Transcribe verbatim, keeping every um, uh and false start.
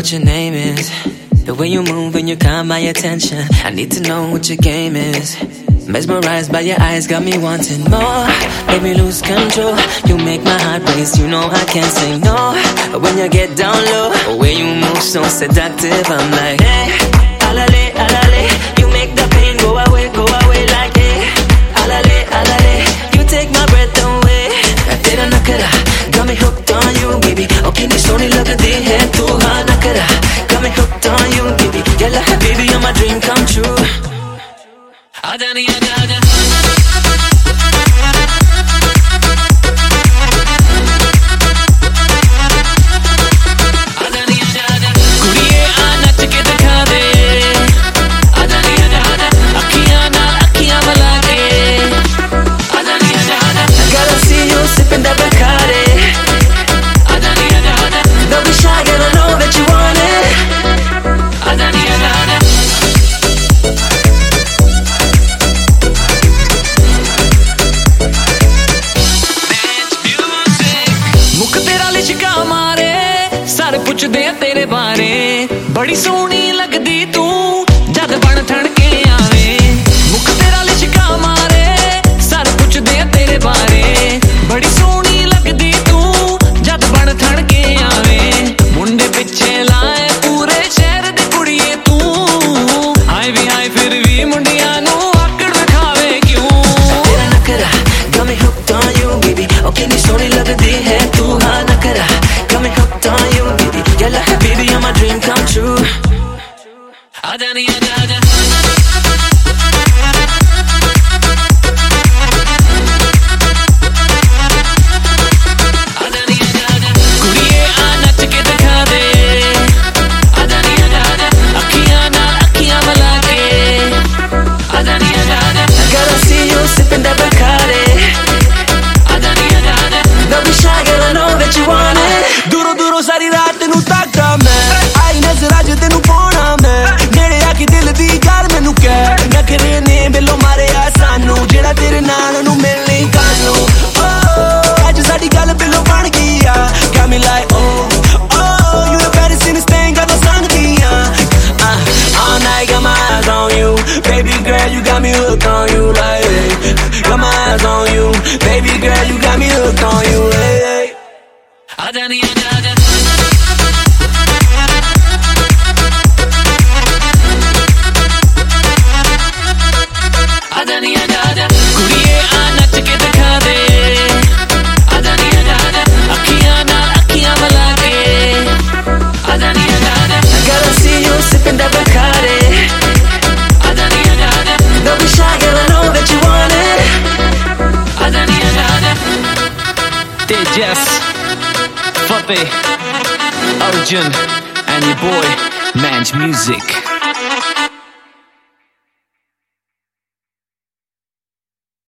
what your name is. The way you move and you calm my attention. I need to know what your game is. Mesmerized by your eyes, got me wanting more. Make me lose control. You make my heart race, you know I can't say no. When you get down low, the way you move so seductive, I'm like, hey, alale, alale. You make the pain go away, go away like, hey, alale, alale. You take my breath away. Tera nakara, got me hooked on you, baby. Okay, ni soni lagdi hai tu ha nakara. Got me hooked on you, baby. Yalla habibi, you're my dream come true. Aja nahi aja aja. पुछदे तेरे बारे बड़ी सोहनी लगदी तू जद बन ठण के आवे मुख तेरा लिशका मारे सर पुछदे तेरे बारे बड़ी सोहनी लगदी तू जद बन ठण के आवे मुंडे पिछे लाए पूरे शहर दे कुड़िए तू हाय भी हाय फिर भी मुंडियां नू आकड़ दिखावे क्यों तेरा नखरा got me hooked on you baby okay नी सोहनी लगदी है तू हाँ नखरा got me hooked on you baby yalla habibi you're my dream come true आजा नी आजा आजा सारी रात नू ताकदा मैं आई नजरा च तेनू पाउणा मैं नेड़े आके दिल दी गल मैनू कह नखरे ने बेलो मारे आ सानू जेड़ा तेरे नाल नू मिलनी कानू ओ अज साडी गल बिलो बन गई आ got me like oh oh you the baddest in this thing got no song दिया all night got my eyes on you baby girl you got me hooked on you like hey. Got my eyes on you baby girl you got me hooked on you hey, hey. आजा नी आजा आजा Yes, Fabe, Arjun, and your boy, Manj Music.